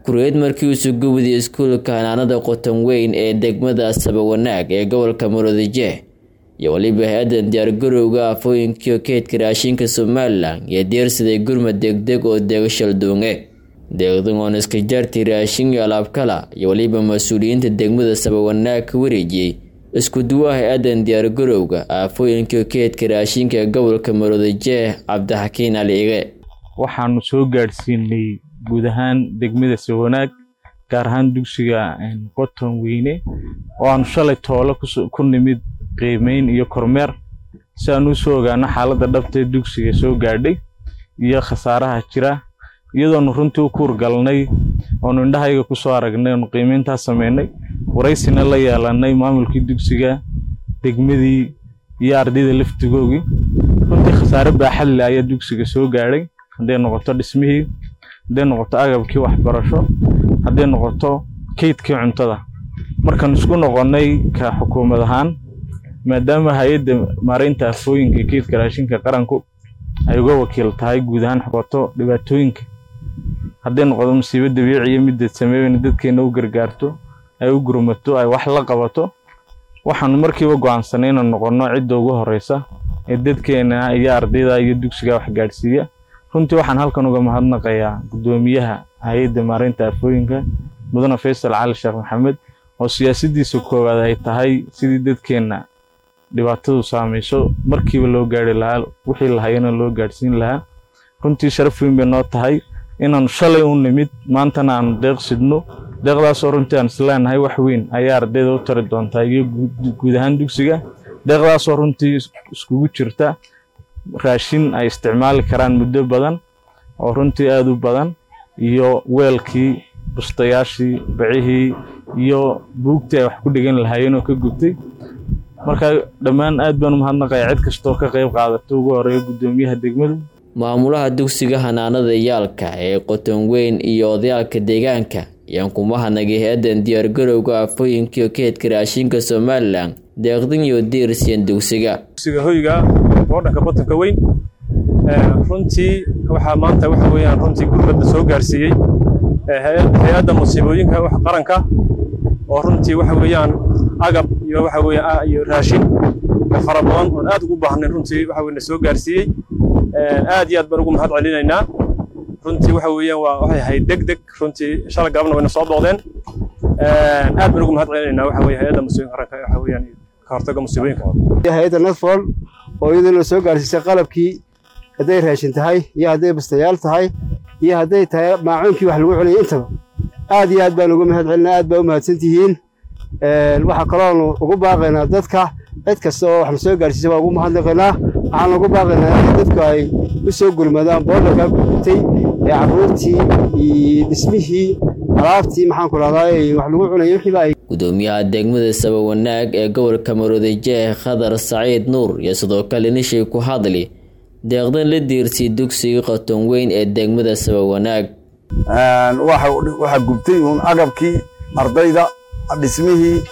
Kureed markii uu soo gubday iskuulka Hanaanada Qoton Weyn ee degmada Sabawanaag ee gobolka Murudijeeh iyo waliba hay'adda diyaargarowga afooyinka keydka raashinka Somaliland iyo diyaarsaday gurmad degdeg oo deegasho doonge deeqdan iska jartay raashin iyo alaab kala iyo waliba mas'uuliyiinta degmada Sabawanaag ka wareejiyay isku duwaha hay'adda diyaargarowga afooyinka keydka raashinka ee gobolka Murudijeeh Cabdixakiin Ali waxaanu soo gaarsiinay guud ahaan degmada Sabawanaag gaar ahaan dugsiga Qoton Weyne oo aan shalay toolo ku nimid qiimeyn iyo kormeer si aan u soo ogaano xaaladda dhabta ee dugsiga soo gaadhay iyo khasaaraha jira iyadoo runtii ku urgalnay oo indhahayga ku soo aragnay oo qiimeynta sameynay wareysina la yeelanay maamulkii dugsiga degmadii iyo ardayda laftigoogii runtii khasaare baaxad leh ayaa dugsiga soo gaadhay haday noqoto dhismihii haday noqoto agabkii waxbarasho haday noqoto keydkii cuntada markaan isku noqonay ka xukuumad ahaan maadaama hay'adda maareynta afooyinka keydka raashinka qaranku ay uga wakiil tahay guud ahaan xoqoto dhibaatooyinka haday noqoto musiibo dabiici iyo mid sameeyay dadkeena u gargaarto ay u gurmato ay wax la qabato waxaan markiiba go'aansanay inaan noqono cid ugu horeysa ee dadkeena iyo ardayda iyo dugsiga wax gaarsiiya runtii waxaan halkan uga mahadnaqayaa gudoomiyaha hay'adda maareynta afooyinka mudane Faysal Cali Sheekh Maxamed oo siyaasadiisa koowaad ay tahay sidii dadkeena dhibaatadu saameyso markiiba loo gaari lahaa wixii la hayana loo gaarsiin lahaa runtii sharaf weyn bay noo tahay inaan shalay u nimid maantana aan deeqsidno deeqdaas oo runtii aan isleenahay wax weyn ayaa ardayda u tari doontaa iyo guud ahaan dugsiga deeqdaas oo runtii iskugu jirta raashin ay isticmaali karaan muddo badan oo runtii aad u badan iyo weelkii bustayaashii bacihii iyo buugtii ay wax ku dhigan lahaayeen oo ka gubtay marka dhammaan aad baan u mahadnaqayaa cid kastoo ka qayb qaadato ugu horeeya gudoomiyaha degmada maamulaha dugsiga Hanaanada Yaalka ee Qoton Weyn iyo odayaalka deegaanka ayaan ku mahadnaqay hay'adda diyaargarowga afooyinka keydka raashinka Somaliland deeqdan iyo diirsiin dugsiga hoyga waddanka Qoton Weyn runtii waxa maanta waxa weeyaan runtii gurmadda soo gaarsiiyay hay'adda musiibooyinka wax qaranka oo runtii waxa weeyaan agab iyo waxa weeyaan iyo raashin fara badan oo aad ugu baahnay runtii waxa weeyaan soo gaarsiiyay aad iyo aad baan ugu mahad celinaynaa runtii waxa weeyaan waxay ahayd degdeg runtii shalay galabna wayna soo doodeen aad baan ugu mahad celinaynaa waxa weeyaan hay'adda musiibooyinka qaranka waxa weeyaan ka hortagga musiibooyinka hay'adda Nadfol oo iyaduna soo gaarsiisay qalabkii haday raashin tahay iyo haday bastayaal tahay iyo haday tahay maacuunkii wax lagu cunay intaba aad iyo aad baan ugu mahad celinaa aad baa u mahadsantihiin waxa kale ugu baaqaynaa dadka cid kasta oo wax soo gaarsiisay waa ugu mahadnaqaynaa waxaan ugu baaqaynaa in dadku ay u soo gurmadaan boodhka gubtay ee carruurtii iyo dhismihii alaabtii maxaan ku raadayay wax lagu cunay wixii ay gudoomiyaha degmada Sabawanaag ee gobolka Murudijeeh Khadar Saciid Nuur iyo sidoo kale nishay ku hadli deeqdan la diirsay dugsiga Qoton Weyn ee degmada Sabawanaag waxa gubtay agabkii ardayda dhismihii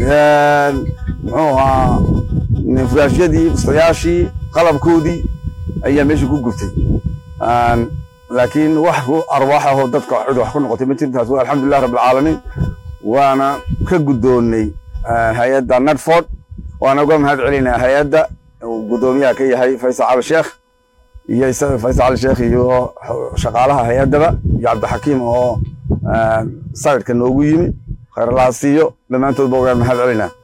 nafraashadii bustayaashii qalabkoodii ayaa meesha ku gubtay laakiin wax arwaax ah oo dadka cid wax ku noqotay ma jirtaas waa alxamdulillah rabbil caalamiin waana ka gudoonay hay'adda Nadfol waana uga mahad celinaa hay'adda gudoomiyaha ka yahay Faysal Cali Sheekh iyo Faysal Cali Sheekh iyo shaqaalaha hay'adaba iyo Cabdixakiin oo sayidka noogu yimi khayr la siiyo dhamaantood baa uga mahad celinaa